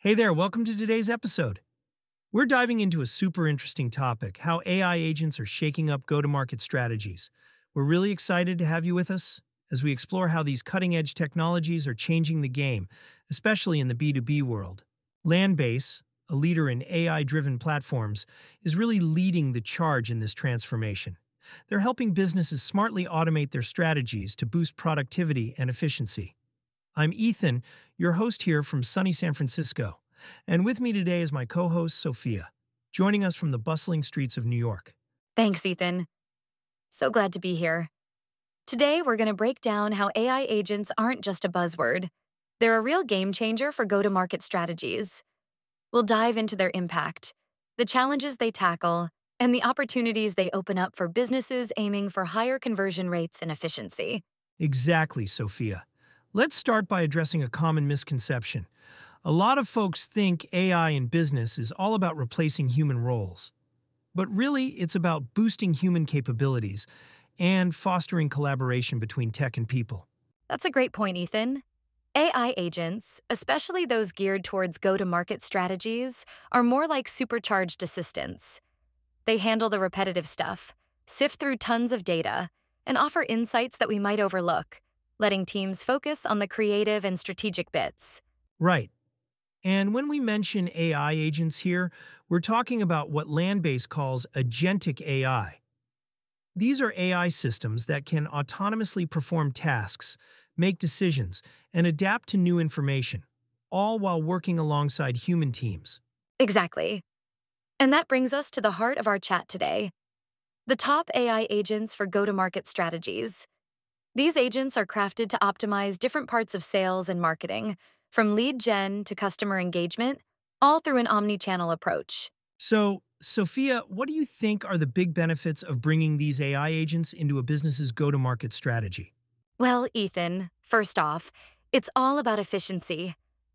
Hey there, welcome to today's episode. We're diving into a super interesting topic, how AI agents are shaking up go-to-market strategies. We're really excited to have you with us as we explore how these cutting-edge technologies are changing the game, especially in the B2B world. Landbase, a leader in AI-driven platforms, is really leading the charge in this transformation. They're helping businesses smartly automate their strategies to boost productivity and efficiency. I'm Ethan, your host here from sunny San Francisco, and with me today is my co-host Sophia, joining us from the bustling streets of New York. Thanks, Ethan. So glad to be here. Today, we're going to break down how AI agents aren't just a buzzword. They're a real game changer for go-to-market strategies. We'll dive into their impact, the challenges they tackle, and the opportunities they open up for businesses aiming for higher conversion rates and efficiency. Exactly, Sophia. Let's start by addressing a common misconception. A lot of folks think AI in business is all about replacing human roles. But really, it's about boosting human capabilities and fostering collaboration between tech and people. That's a great point, Ethan. AI agents, especially those geared towards go-to-market strategies, are more like supercharged assistants. They handle the repetitive stuff, sift through tons of data, and offer insights that we might overlook, letting teams focus on the creative and strategic bits. Right. And when we mention AI agents here, we're talking about what Landbase calls agentic AI. These are AI systems that can autonomously perform tasks, make decisions, and adapt to new information, all while working alongside human teams. Exactly. And that brings us to the heart of our chat today, the top AI agents for go-to-market strategies. These agents are crafted to optimize different parts of sales and marketing, from lead gen to customer engagement, all through an omni-channel approach. So, Sophia, what do you think are the big benefits of bringing these AI agents into a business's go-to-market strategy? Well, Ethan, first off, it's all about efficiency.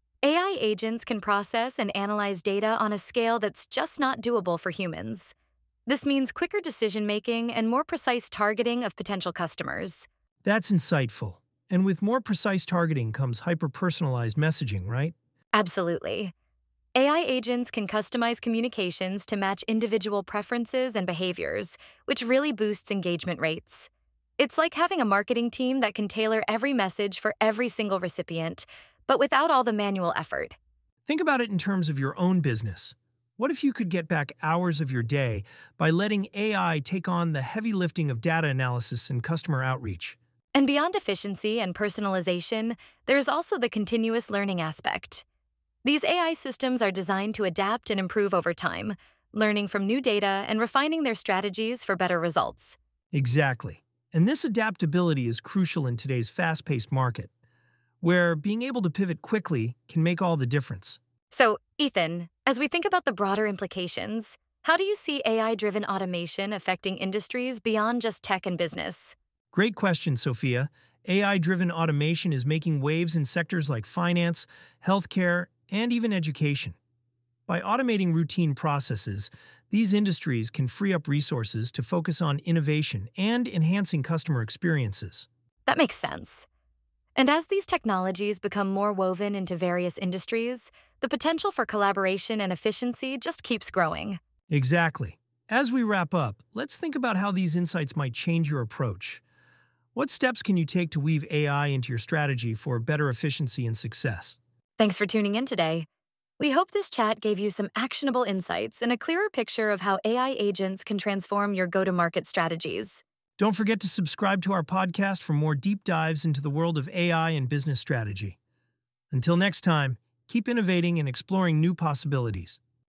AI agents can process and analyze data on a scale that's just not doable for humans. This means quicker decision-making and more precise targeting of potential customers. That's insightful. And with more precise targeting comes hyper-personalized messaging, right? Absolutely. AI agents can customize communications to match individual preferences and behaviors, which really boosts engagement rates. It's like having a marketing team that can tailor every message for every single recipient, but without all the manual effort. Think about it in terms of your own business. What if you could get back hours of your day by letting AI take on the heavy lifting of data analysis and customer outreach? And beyond efficiency and personalization, there's also the continuous learning aspect. These AI systems are designed to adapt and improve over time, learning from new data and refining their strategies for better results. Exactly. And this adaptability is crucial in today's fast-paced market, where being able to pivot quickly can make all the difference. So, Ethan, as we think about the broader implications, how do you see AI-driven automation affecting industries beyond just tech and business? Great question, Sophia. AI-driven automation is making waves in sectors like finance, healthcare, and even education. By automating routine processes, these industries can free up resources to focus on innovation and enhancing customer experiences. That makes sense. And as these technologies become more woven into various industries, the potential for collaboration and efficiency just keeps growing. Exactly. As we wrap up, let's think about how these insights might change your approach. What steps can you take to weave AI into your strategy for better efficiency and success? Thanks for tuning in today. We hope this chat gave you some actionable insights and a clearer picture of how AI agents can transform your go-to-market strategies. Don't forget to subscribe to our podcast for more deep dives into the world of AI and business strategy. Until next time, keep innovating and exploring new possibilities.